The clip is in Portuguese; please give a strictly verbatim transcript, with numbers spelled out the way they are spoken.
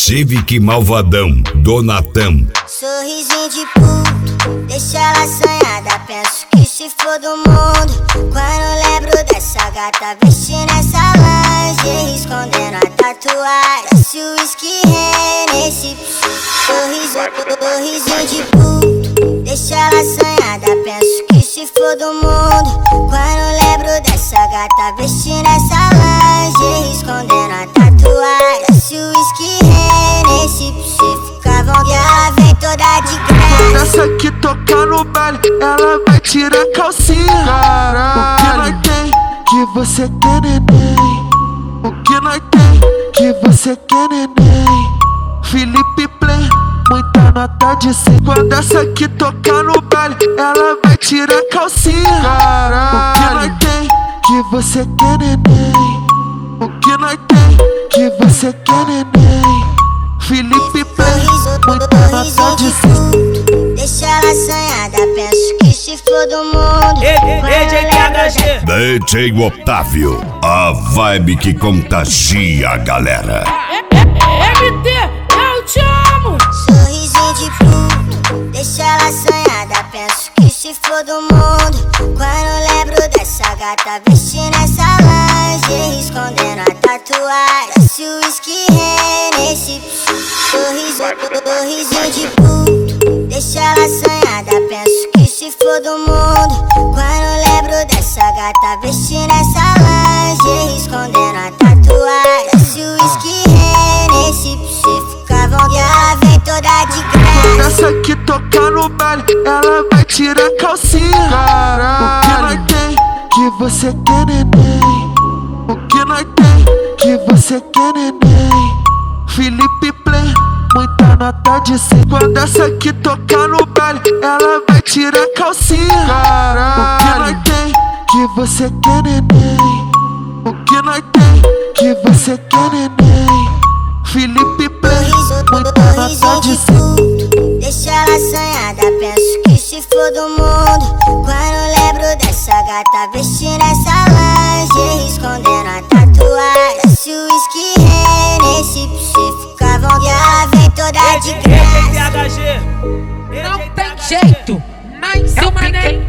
Civic Malvadão, Donatão. Sorrisinho de puto, deixa ela assanhada. Penso que se for do mundo quando lembro dessa gata vestindo essa lingerie, escondendo a tatuagem. Se o whisky nesse sorriso, sorrisinho de puto, deixa ela assanhada. Penso que se for do mundo quando lembro dessa gata vestindo essa lingerie, escondendo a tatuagem. Se o whisky nesse você fica bom que ela vem toda de graça. Essa que toca no baile, ela vai tirar a calcinha. Caralho. O que nós tem que você quer, neném? O que nós tem que você quer, neném? Felipe Play, muita nota de cem. Quando essa que toca no baile, ela vai tirar a calcinha. Caralho. O que nós tem que você quer, neném? O que nós tem que você quer, neném? Felipe Play, muita nota de cem. Deixa ela assanhada, penso que se for do mundo. D J T H G, D J Otávio, a vibe que contagia a galera. M T, eu te amo. Sorrisinho de puto, deixa ela assanhada. Penso que se for do mundo quando lembro dessa gata vestindo essa lingerie, escondendo a tatuagem. Se o whisky nesse sorriso, sorrisinho de puto, deixa ela assanhada. Penso que se for do mundo quando lembro dessa gata vestindo essa lingerie, escondendo a tatuagem. Se o whisky nesse você fica bom que ela vem toda de graça. Essa que toca no baile, ela vai tirar a calcinha. Caralho. O que nós tem que você quer, neném? O que nós tem que você quer, neném? Felipe Play, muita nota de cem. Quando essa que toca no baile, ela vai tirar a calcinha. Caralho. O que nós tem que você quer, neném? O que nós tem que você quer, neném? Felipe Play, muita nota de cem. Deixa ela assanhada, penso que se for do mundo quando lembro dessa gata vestindo essa lingerie, escondendo a tatuagem. Se o whisky nesse você fica bom que ela vem toda de graça. D J T H G, Não tem jeito, mas é o mané.